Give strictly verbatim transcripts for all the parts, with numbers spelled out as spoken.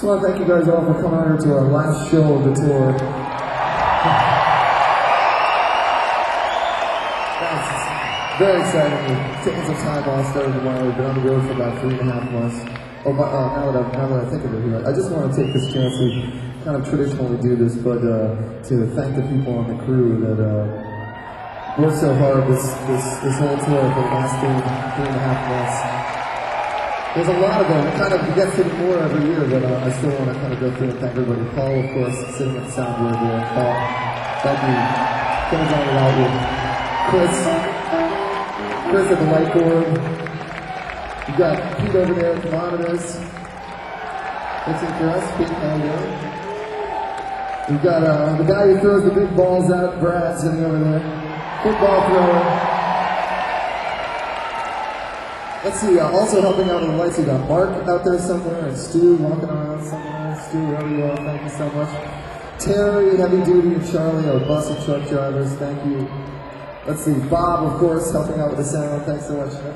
just want to thank you guys all for coming out here to our last show of the tour. That's very exciting. We're taking some time off starting tomorrow. We've been on the road for about three and a half months. Oh, my, uh, now, that I, now that I think of it here, I just want to take this chance to kind of traditionally do this, but uh, to thank the people on the crew that uh, worked so hard this, this, this whole tour for the last three, three and a half months. There's a lot of them. It kind of gets to more every year, but uh, I still want to kind of go through and thank everybody. Paul, of course, sitting at the soundboard there. Paul, thank you. Coming down without you. Chris, Chris at the whiteboard. You've got Pete over there at the monitors. What's in for us? Pete, how you doing? We've got uh, the guy who throws the big balls out, Brad, sitting over there. Football thrower. Let's see, uh, also helping out on the lights, we got Mark out there somewhere, and Stu walking around somewhere. Stu, wherever you are, thank you so much. Terry, Heavy Duty, and Charlie, our bus and truck drivers, thank you. Let's see, Bob, of course, helping out with the sound, thanks so much.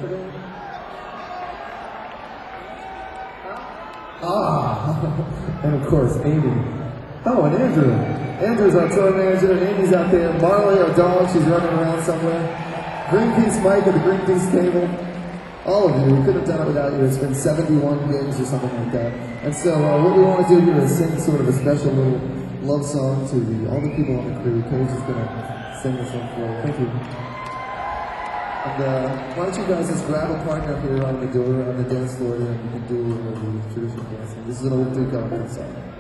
Ah, and of course, Amy. Oh, and Andrew. Andrew's our tour manager, and Amy's out there. Marley, our dog, she's running around somewhere. Greenpeace Mike at the Greenpeace table. All of you, we couldn't have done it without you. It's been seventy-one gigs or something like that. And so uh, what we want to do here is sing sort of a special little love song to the, all the people on the crew. Paige is going to sing this one for you. Thank you. And uh, why don't you guys just grab a partner up here on the door, on the dance floor, and you can do uh, the traditional dancing. This is an old Duke Ellington song.